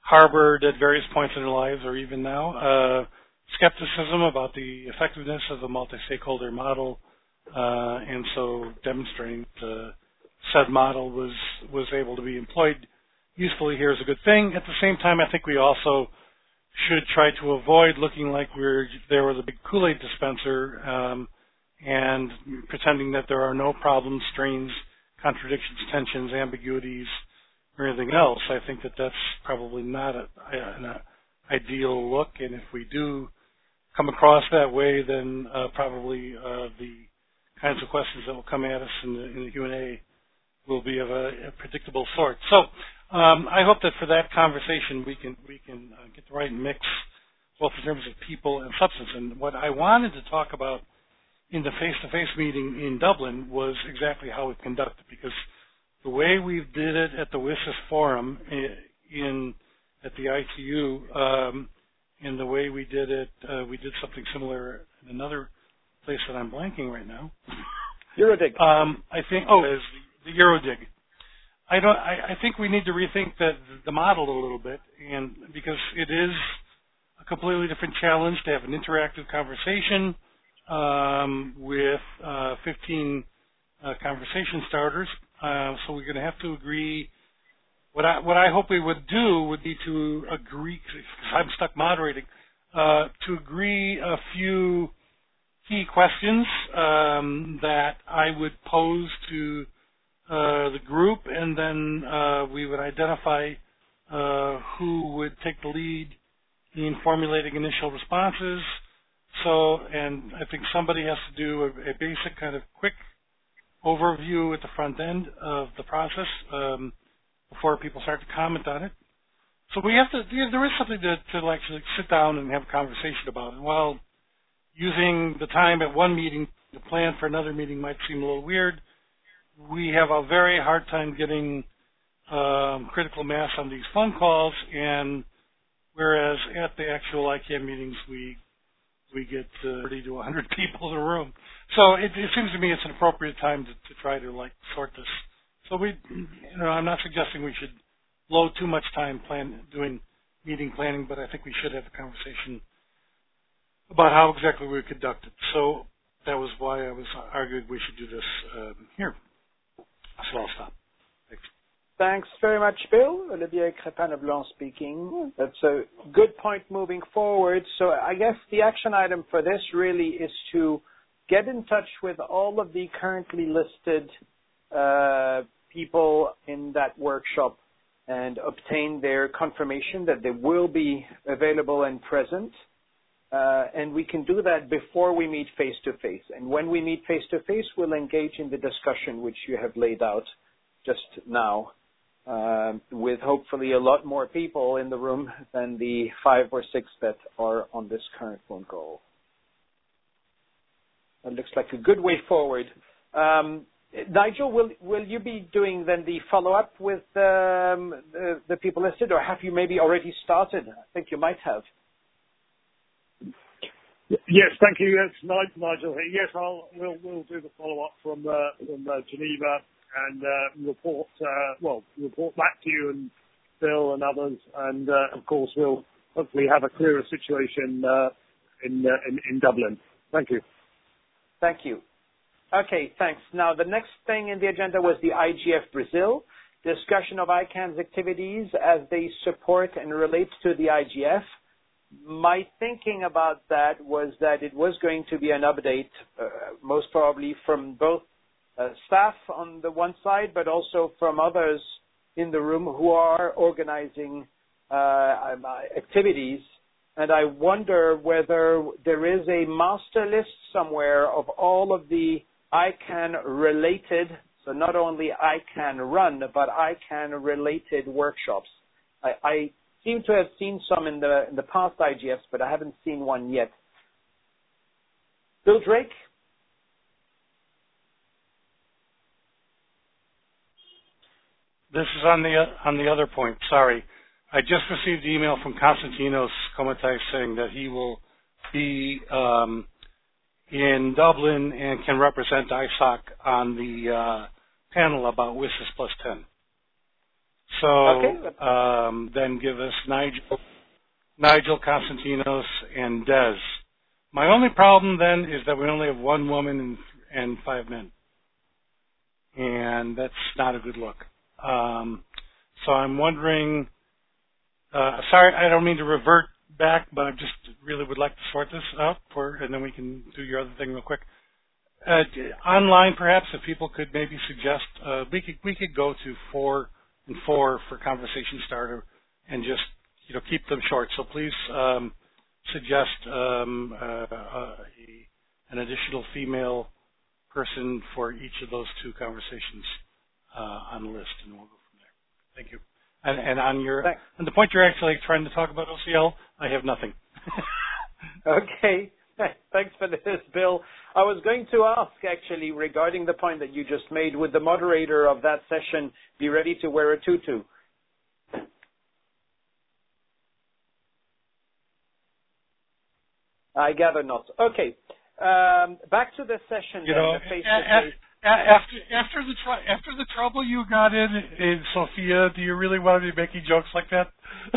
harbored at various points in their lives or even now. Uh, skepticism about the effectiveness of the multi-stakeholder model, uh, and so demonstrating the said model was, was able to be employed usefully here is a good thing. At the same time, I think we also should try to avoid looking like we're there was a big Kool-Aid dispenser um, and pretending that there are no problems, strains, contradictions, tensions, ambiguities, or anything else. I think that that's probably not a, an ideal look, and if we do come across that way, then uh, probably uh, the kinds of questions that will come at us in the, in the Q and A will be of a, a predictable sort. So um, I hope that for that conversation we can we can uh, get the right mix, both in terms of people and substance. And what I wanted to talk about in the face-to-face meeting in Dublin was exactly how we conducted, because the way we did it at the W I S I S forum in at the I T U, um, and the way we did it, uh, we did something similar in another place that I'm blanking right now. Eurodig. Um, I think. Oh, is the Eurodig. I don't. I, I think we need to rethink the the model a little bit, and because it is a completely different challenge to have an interactive conversation um, with uh, fifteen uh, conversation starters. Uh, so we're going to have to agree. What I what I hope we would do would be to agree, because I'm stuck moderating, uh, to agree a few key questions um, that I would pose to uh, the group, and then uh, we would identify uh, who would take the lead in formulating initial responses. So, and I think somebody has to do a, a basic kind of quick overview at the front end of the process um, before people start to comment on it. So we have to, there is something to, to actually sit down and have a conversation about it. While using the time at one meeting to plan for another meeting might seem a little weird, we have a very hard time getting um, critical mass on these phone calls, and whereas at the actual I C A M meetings we we get uh, thirty to one hundred people in the room. So it, it seems to me it's an appropriate time to, to try to like sort this. So we, you know, I'm not suggesting we should load too much time plan doing meeting planning, but I think we should have a conversation about how exactly we conduct it. So that was why I was arguing we should do this um, here. So I'll stop. Thanks. Thanks very much, Bill. Olivier Crépin-Leblanc speaking. That's a good point moving forward. So I guess the action item for this really is to get in touch with all of the currently listed uh, people in that workshop and obtain their confirmation that they will be available and present. Uh, and we can do that before we meet face-to-face. And when we meet face-to-face, we'll engage in the discussion which you have laid out just now, uh, with hopefully a lot more people in the room than the five or six that are on this current phone call. That looks like a good way forward. Um, Nigel, will will you be doing then the follow-up with um, the, the people listed, or have you maybe already started? I think you might have. Yes, thank you. It's Nigel here. Yes, I'll we'll we'll do the follow-up from uh, from uh, Geneva and uh, report uh, well report back to you and Bill and others, and uh, of course we'll hopefully have a clearer situation uh, in, uh, in in Dublin. Thank you. Thank you. Okay, thanks. Now, the next thing in the agenda was the I G F Brazil, discussion of I CAN's activities as they support and relate to the I G F. My thinking about that was that it was going to be an update, uh, most probably from both uh, staff on the one side, but also from others in the room who are organizing uh, activities. And I wonder whether there is a master list somewhere of all of the I CAN related, so not only I CAN run, but I CAN related workshops. I, I seem to have seen some in the in the past I G Fs, but I haven't seen one yet. Bill Drake? This is on the on the other point. Sorry. I just received an email from Konstantinos Komatais saying that he will be um, in Dublin and can represent I S O C on the uh, panel about W I S I S plus ten. So Okay. um, then give us Nigel, Nigel, Konstantinos, and Des. My only problem then is that we only have one woman and, and five men, and that's not a good look. Um, so I'm wondering. Uh, sorry, I don't mean to revert back, but I just really would like to sort this out for, and then we can do your other thing real quick. Uh, online, perhaps, if people could maybe suggest, uh, we could we could go to four and four for conversation starter, and just you know keep them short. So please um, suggest um, uh, uh, a, an additional female person for each of those two conversations uh, on the list, and we'll go from there. Thank you. And, and on your Thanks. on the point you're actually trying to talk about O C L, I have nothing. Okay. Thanks for this, Bill. I was going to ask, actually, regarding the point that you just made, would the moderator of that session be ready to wear a tutu? I gather not. Okay. Um, back to the session. You then, know, the face-to-face. after after the tr- after the trouble you got in, in Sophia, do you really want to be making jokes like that?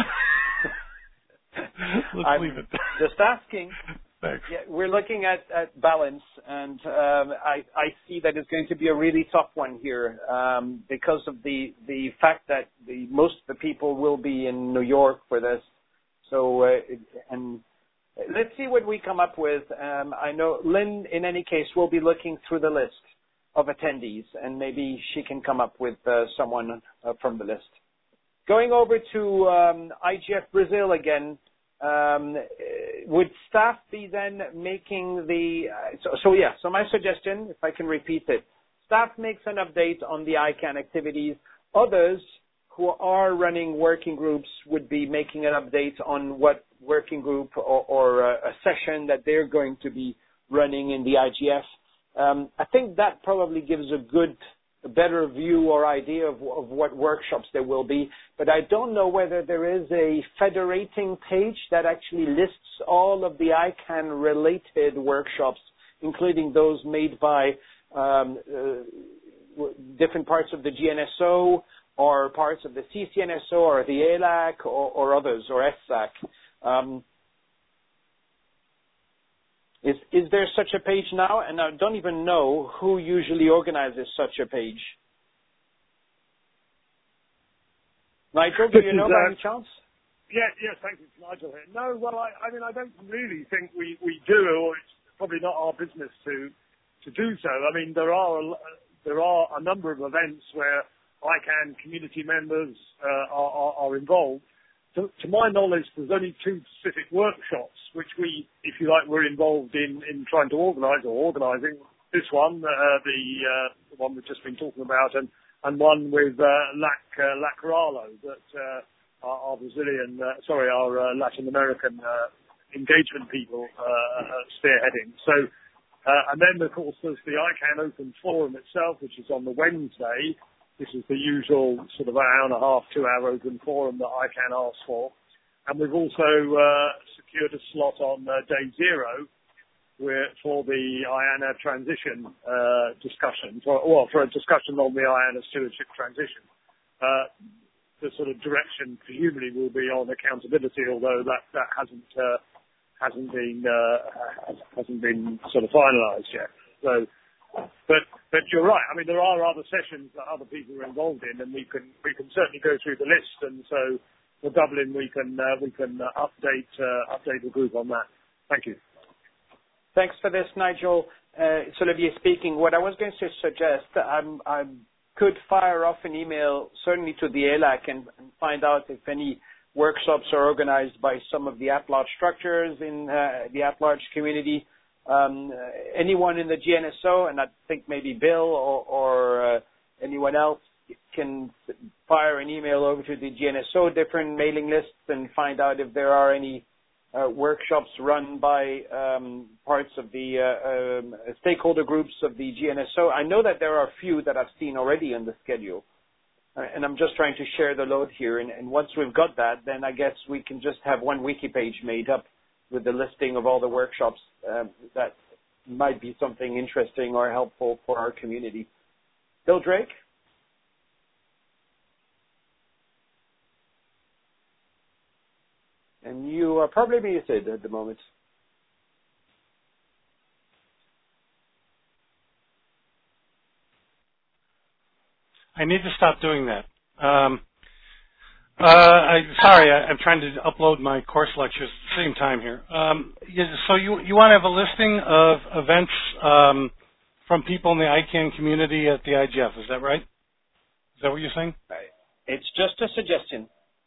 Let's I'm leave it. Just asking. Thanks. Yeah, we're looking at, at balance, and um, I, I see that it's going to be a really tough one here um, because of the the fact that the most of the people will be in New York for this. So, uh, and let's see what we come up with. Um, I know Lynn, in any case, will be looking through the list of attendees, and maybe she can come up with uh, someone uh, from the list. Going over to um, I G F Brazil again. Um, would staff be then making the, uh, so, so yeah, so my suggestion, if I can repeat it, staff makes an update on the I CANN activities. Others who are running working groups would be making an update on what working group or, or uh, a session that they're going to be running in the I G F. Um, I think that probably gives a good a better view or idea of, of what workshops there will be, but I don't know whether there is a federating page that actually lists all of the I CANN related workshops, including those made by um, uh, different parts of the G N S O or parts of the C C N S O or the A L A C or, or others, or S S A C. Um, Is, is there such a page now? And I don't even know who usually organizes such a page. Nigel, do you know by any chance? Yeah, yes, thank you, Nigel here. No, well, I, I mean, I don't really think we, we do, or it's probably not our business to to do so. I mean, there are a, there are a number of events where I CANN community members uh, are, are, are involved. To, to my knowledge, there's only two specific workshops which we, if you like, were involved in, in trying to organise or organising. This one, uh, the, uh, the one we've just been talking about, and, and one with uh, Lac uh, Lac Ralo, that uh, our, our Brazilian, uh, sorry, our uh, Latin American uh, engagement people uh, spearheading. So, uh, and then of course there's the I CANN Open Forum itself, which is on the Wednesday. This is the usual sort of hour and a half, two-hour open forum that I CANN asks for. And we've also uh, secured a slot on uh, day zero where, for the I A N A transition uh, discussion, for, well, for a discussion on the I A N A stewardship transition. Uh, the sort of direction presumably will be on accountability, although that, that hasn't uh, hasn't been uh, hasn't been sort of finalised yet. So. But but you're right. I mean, there are other sessions that other people are involved in, and we can we can certainly go through the list. And so for Dublin, we can uh, we can uh, update uh, update the group on that. Thank you. Thanks for this, Nigel. Uh, it's Olivier speaking. What I was going to suggest, I'm, I could fire off an email certainly to the A L A C and, and find out if any workshops are organized by some of the at-large structures in uh, the at-large community. Um, anyone in the G N S O, and I think maybe Bill or, or uh, anyone else can fire an email over to the G N S O, different mailing lists, and find out if there are any uh, workshops run by um, parts of the uh, um, stakeholder groups of the G N S O. I know that there are a few that I've seen already in the schedule, uh, and I'm just trying to share the load here. And, and once we've got that, then I guess we can just have one wiki page made up with the listing of all the workshops uh, that might be something interesting or helpful for our community. Bill Drake? And you are probably muted at the moment. I need to stop doing that. Um, uh, I, sorry, I, I'm trying to upload my course lectures at the same time here. Um, you, so you you want to have a listing of events um, from people in the I CANN community at the I G F, is that right? Is that what you're saying? It's just a suggestion.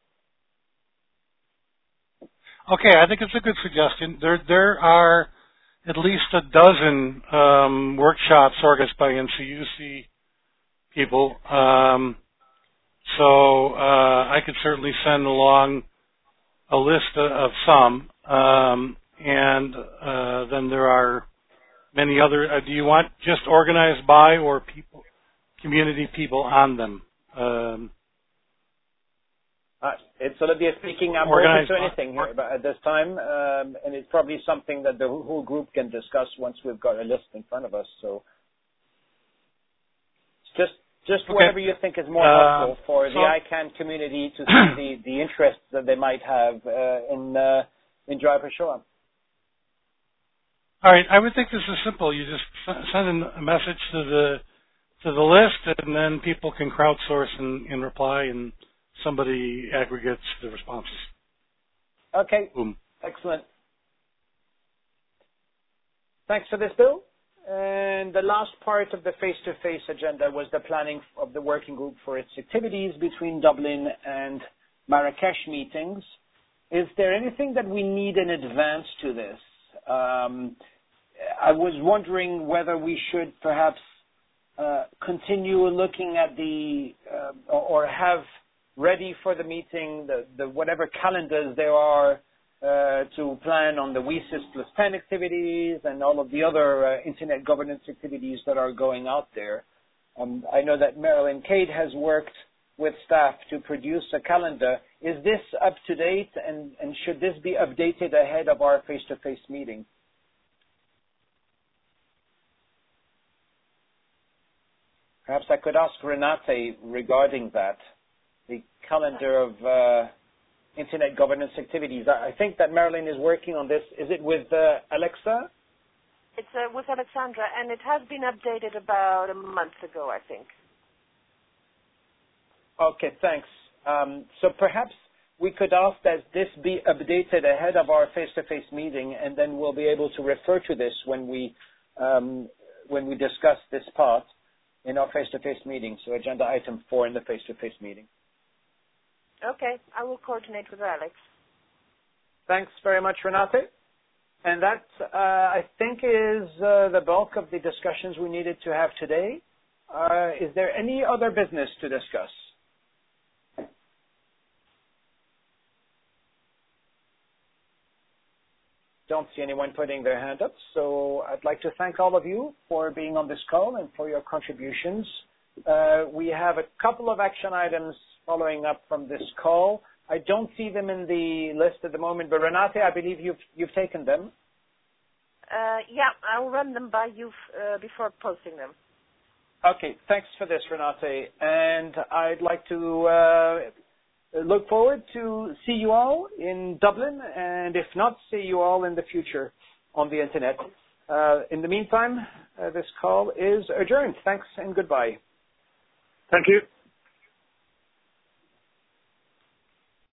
Okay, I think it's a good suggestion. There there are at least a dozen um, workshops organized by N C U C people. Um, so uh, I could certainly send along a list of, of some. Um, and uh, then there are many other. Uh, do you want just organized by or people, community people on them? Um, Uh, it's Olivier speaking. I'm open to anything here but at this time, um, and it's probably something that the whole group can discuss once we've got a list in front of us. So it's just just okay. whatever you think is more uh, helpful for so the I CANN community to see the, the interests that they might have uh, in uh, in Driver Shoah. All right, I would think this is simple. You just send a message to the to the list, and then people can crowdsource and, and reply, and somebody aggregates the responses. Okay. Boom. Excellent. Thanks for this, Bill. And the last part of the face-to-face agenda was the planning of the working group for its activities between Dublin and Marrakesh meetings. Is there anything that we need in advance to this? Um, I was wondering whether we should perhaps uh, continue looking at the uh, or have ready for the meeting the, the whatever calendars there are uh, to plan on the W I S I S plus ten activities and all of the other uh, internet governance activities that are going out there. Um, I know that Marilyn Cade has worked with staff to produce a calendar. Is this up to date, and, and should this be updated ahead of our face-to-face meeting? Perhaps I could ask Renate regarding that, the calendar of uh, internet governance activities. I think that Marilyn is working on this. Is it with uh, Alexa? It's uh, with Alexandra, and it has been updated about a month ago, I think. Okay, thanks. Um, so perhaps we could ask that this be updated ahead of our face-to-face meeting, and then we'll be able to refer to this when we um, when we discuss this part in our face-to-face meeting. So agenda item four in the face-to-face meeting. Okay, I will coordinate with Alex. Thanks very much, Renate. And that, uh, I think, is uh, the bulk of the discussions we needed to have today. Uh, is there any other business to discuss? Don't see anyone putting their hand up, so I'd like to thank all of you for being on this call and for your contributions. Uh, we have a couple of action items following up from this call. I don't see them in the list at the moment, but Renate, I believe you've you've taken them. Uh, yeah, I'll run them by you uh, before posting them. Okay, thanks for this, Renate. And I'd like to uh, look forward to see you all in Dublin, and if not, see you all in the future on the internet. Uh, in the meantime, uh, this call is adjourned. Thanks and goodbye. Thank you.